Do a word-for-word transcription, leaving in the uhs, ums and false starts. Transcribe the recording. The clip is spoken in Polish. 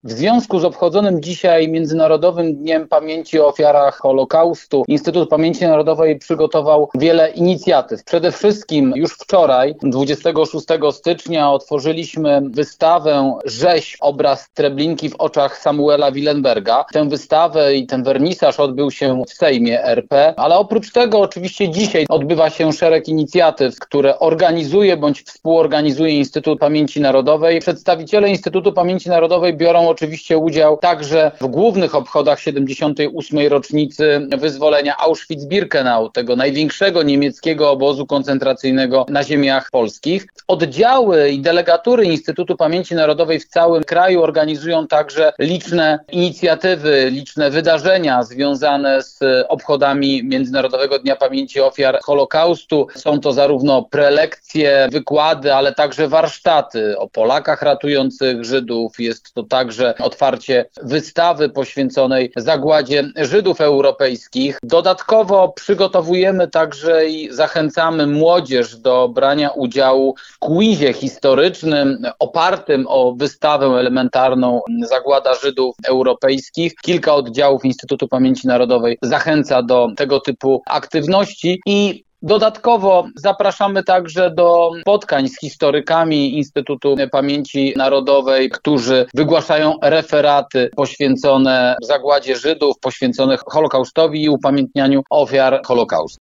W związku z obchodzonym dzisiaj Międzynarodowym Dniem Pamięci o Ofiarach Holokaustu Instytut Pamięci Narodowej przygotował wiele inicjatyw. Przede wszystkim już wczoraj, dwudziestego szóstego stycznia, otworzyliśmy wystawę Rzeź, obraz Treblinki w oczach Samuela Willenberga. Tę wystawę i ten wernisaż odbył się w Sejmie R P, ale oprócz tego oczywiście dzisiaj odbywa się szereg inicjatyw, które organizuje bądź współorganizuje Instytut Pamięci Narodowej. Przedstawiciele Instytutu Pamięci Narodowej biorą oczywiście udział także w głównych obchodach siedemdziesiątej ósmej rocznicy wyzwolenia Auschwitz-Birkenau, tego największego niemieckiego obozu koncentracyjnego na ziemiach polskich. Oddziały i delegatury Instytutu Pamięci Narodowej w całym kraju organizują także liczne inicjatywy, liczne wydarzenia związane z obchodami Międzynarodowego Dnia Pamięci Ofiar Holokaustu. Są to zarówno prelekcje, wykłady, ale także warsztaty o Polakach ratujących Żydów. Jest to także otwarcie wystawy poświęconej zagładzie Żydów europejskich. Dodatkowo przygotowujemy także i zachęcamy młodzież do brania udziału w quizie historycznym opartym o wystawę elementarną Zagłada Żydów europejskich. Kilka oddziałów Instytutu Pamięci Narodowej zachęca do tego typu aktywności i dodatkowo zapraszamy także do spotkań z historykami Instytutu Pamięci Narodowej, którzy wygłaszają referaty poświęcone zagładzie Żydów, poświęcone Holokaustowi i upamiętnianiu ofiar Holokaustu.